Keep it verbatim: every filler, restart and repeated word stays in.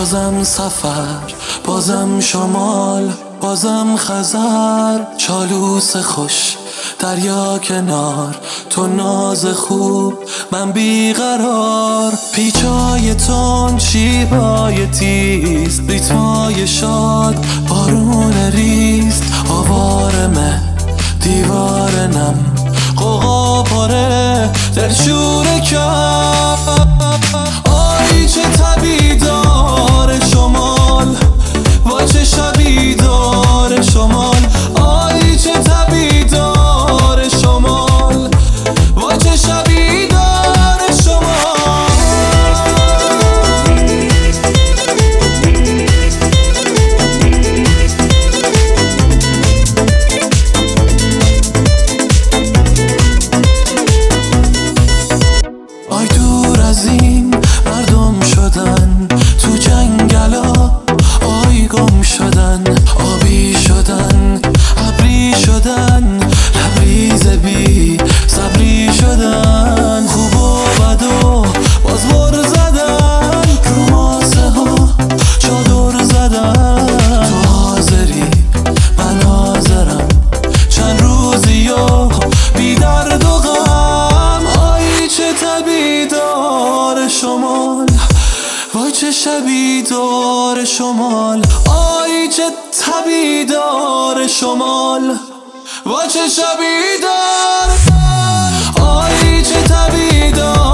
بازم سفر، بازم شمال، بازم خزر، چالوس خوش دریا کنار، تو ناز خوب من بیقرار. پیچای تون، شیبای تیز، ریتمای شاد، بارون ریز، آوارمه دیوار نم، قوقا پاره دلشور کم. آی چه تبی دار شمال، وای چه شبی دار شمال. آی چه تبی دار شمال، وای چه شبی دار شمال. آی دور از این مردم شدن، تو جنگلا آی گم شدن، آبی شدن، ابری شدن، لبریز بی صبری شدن. خوب و بد و باز ور زدن، رو ماسه ها چادر زدن. تو حاضری من حاضرم، چند روزی و بی درد و غم. آی چه تبی دار شمال، وای چه شبی دار شمال. آی چه تبی دار شمال، وای چه شبی دار. آی چه تبی دار